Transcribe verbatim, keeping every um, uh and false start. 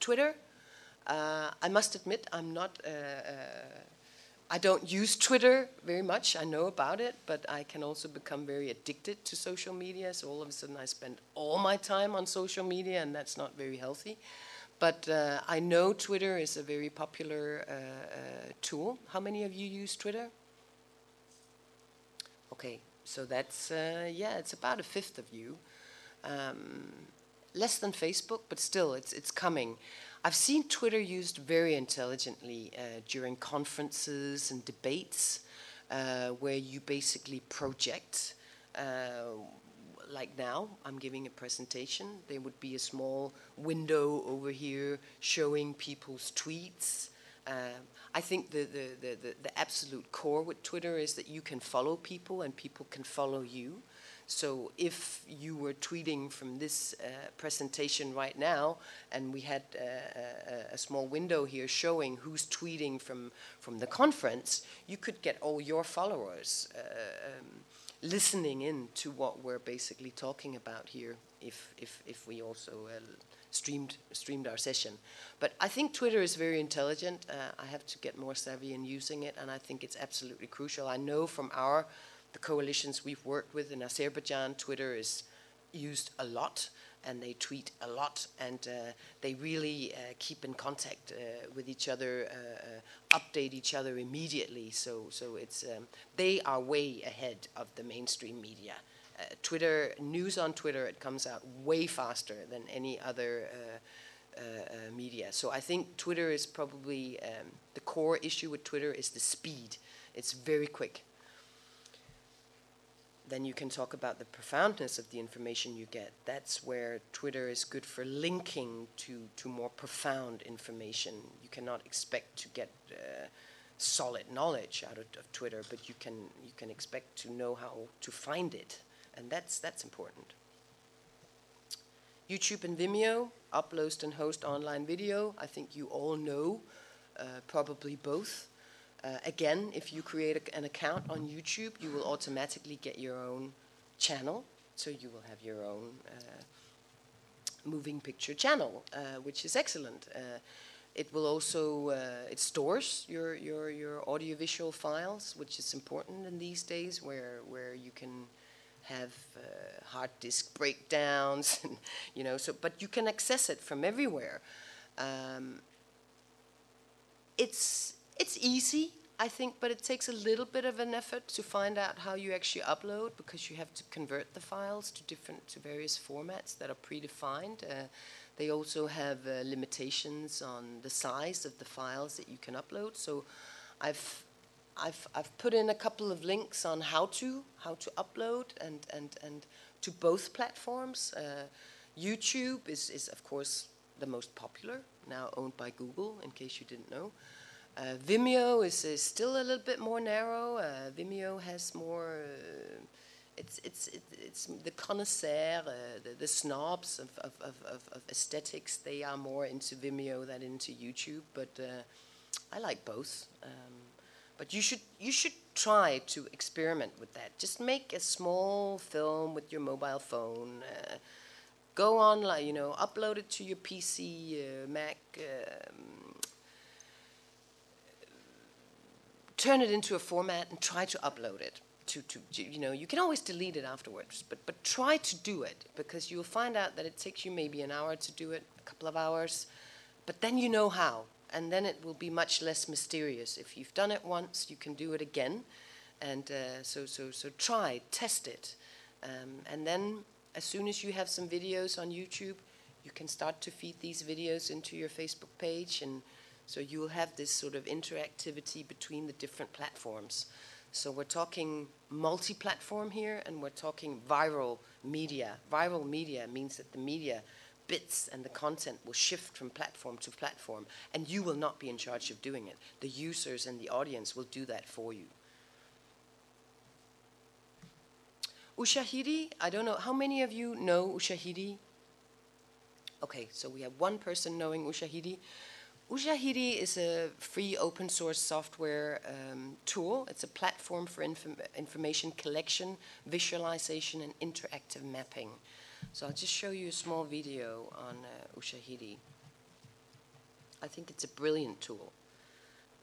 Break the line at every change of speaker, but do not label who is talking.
Twitter. Uh, I must admit, I'm not, uh, uh, I don't use Twitter very much. I know about it, but I can also become very addicted to social media. So all of a sudden I spend all my time on social media, and that's not very healthy. But uh, I know Twitter is a very popular uh, uh, tool. How many of you use Twitter? Okay, so that's, uh, yeah, it's about a fifth of you. Um, less than Facebook, but still, it's, it's coming. I've seen Twitter used very intelligently uh, during conferences and debates, uh, where you basically project, uh, like now, I'm giving a presentation. There would be a small window over here showing people's tweets. Uh, I think the, the, the, the, the absolute core with Twitter is that you can follow people and people can follow you. So if you were tweeting from this uh, presentation right now, and we had uh, a, a small window here showing who's tweeting from, from the conference, you could get all your followers uh, um, listening in to what we're basically talking about here if, if, if we also uh, streamed, streamed our session. But I think Twitter is very intelligent. Uh, I have to get more savvy in using it, and I think it's absolutely crucial. I know from our the coalitions we've worked with in Azerbaijan, Twitter is used a lot, and they tweet a lot, and uh, they really uh, keep in contact uh, with each other, uh, uh, update each other immediately. So, so it's um, they are way ahead of the mainstream media. Uh, Twitter news on Twitter, it comes out way faster than any other uh, uh, uh, media. So I think Twitter is probably um, the core issue with Twitter is the speed. It's very quick. Then you can talk about the profoundness of the information you get. That's where Twitter is good for linking to, to more profound information. You cannot expect to get uh, solid knowledge out of, of Twitter, but you can, you can expect to know how to find it, and that's, that's important. YouTube and Vimeo, upload and host online video. I think you all know, uh, probably both. Uh, again, if you create a, an account on YouTube, you will automatically get your own channel. So you will have your own uh, moving picture channel, uh, which is excellent. Uh, it will also, uh, it stores your, your, your audiovisual files, which is important in these days where, where you can have uh, hard disk breakdowns, and, you know, so, but you can access it from everywhere. Um, it's, It's easy, I think, but it takes a little bit of an effort to find out how you actually upload, because you have to convert the files to different, to various formats that are predefined. Uh, they also have uh, limitations on the size of the files that you can upload. So I've, I've, I've put in a couple of links on how to, how to upload and, and, and to both platforms. Uh, YouTube is, is, of course, the most popular, now owned by Google, in case you didn't know. Uh, Vimeo is, is still a little bit more narrow. Uh, Vimeo has more, uh, it's, it's, it, it's the connoisseur, uh, the, the snobs of, of, of, of aesthetics, they are more into Vimeo than into YouTube, but uh, I like both. Um, but you should, you should try to experiment with that. Just make a small film with your mobile phone. Uh, go online, you know, upload it to your P C, uh, Mac, um, turn it into a format and try to upload it. To, to, you know, you can always delete it afterwards, but, but try to do it, because you'll find out that it takes you maybe an hour to do it, a couple of hours, but then you know how, and then it will be much less mysterious. If you've done it once, you can do it again, and uh, so, so, so try, test it, um, and then as soon as you have some videos on YouTube, you can start to feed these videos into your Facebook page, and so you will have this sort of interactivity between the different platforms. So we're talking multi-platform here, and we're talking viral media. Viral media means that the media bits and the content will shift from platform to platform, and you will not be in charge of doing it. The users and the audience will do that for you. Ushahidi, I don't know, how many of you know Ushahidi? Okay, so we have one person knowing Ushahidi. Ushahidi is a free open source software um, tool. It's a platform for inf information collection, visualization, and interactive mapping. So I'll just show you a small video on uh, Ushahidi. I think it's a brilliant tool.